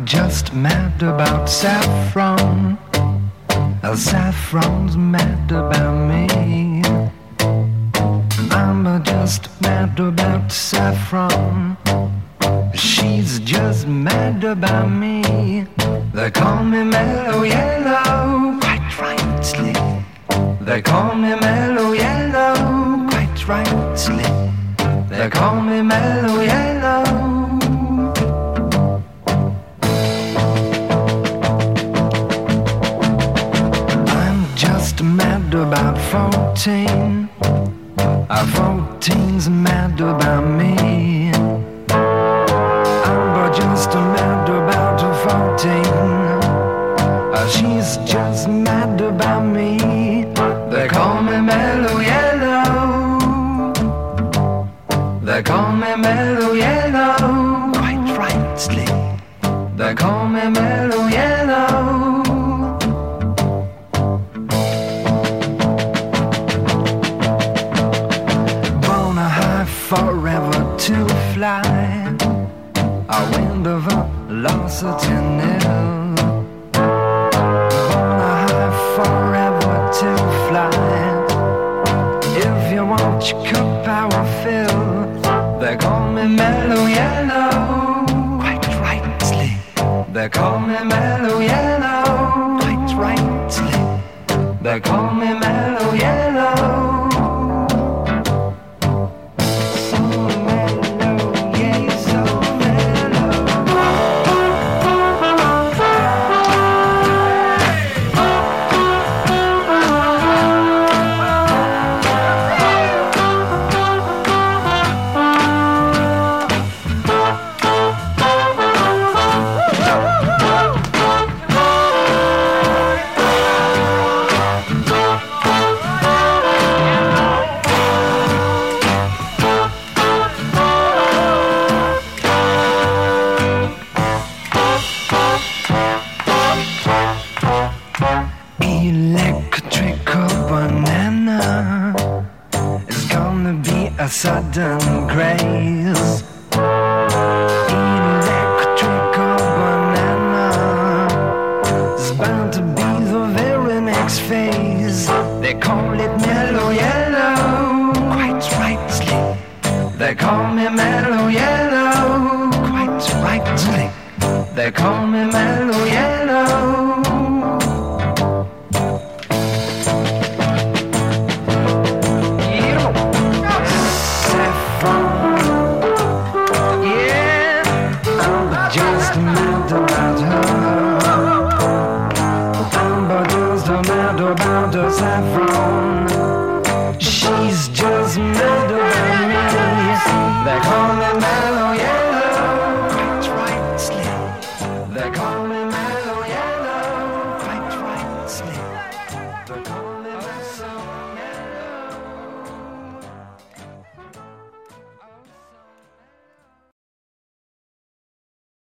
just mad about saffron. Saffron's mad about me. I'm just mad about saffron. She's just mad about me. They call me Mellow Yellow, quite rightly. They call me Mellow Yellow, quite rightly. They call me Mellow Yellow. Mad about 14. 14's mad about me. I'm just mad about 14. She's just mad about me. They call me Mellow Yellow. They call me Mellow Yellow, quite rightly. They call me Mellow Yellow. Forever to fly, a wind of velocity nil. Born high forever to fly. If you want your cup, I will fill. They call me Mellow Yellow, quite rightly. They call me Mellow Yellow, quite rightly. They call me Mellow Yellow. Sudden grace. Electrical banana is bound to be the very next phase. They call it Mellow Yellow, quite rightly. They call me Mellow Yellow, quite rightly. They call me Mellow Yellow. About her saffron, she's just mad about me. They call me Mellow Yellow, quite rightly. They call me Mellow Yellow, quite rightly. They call me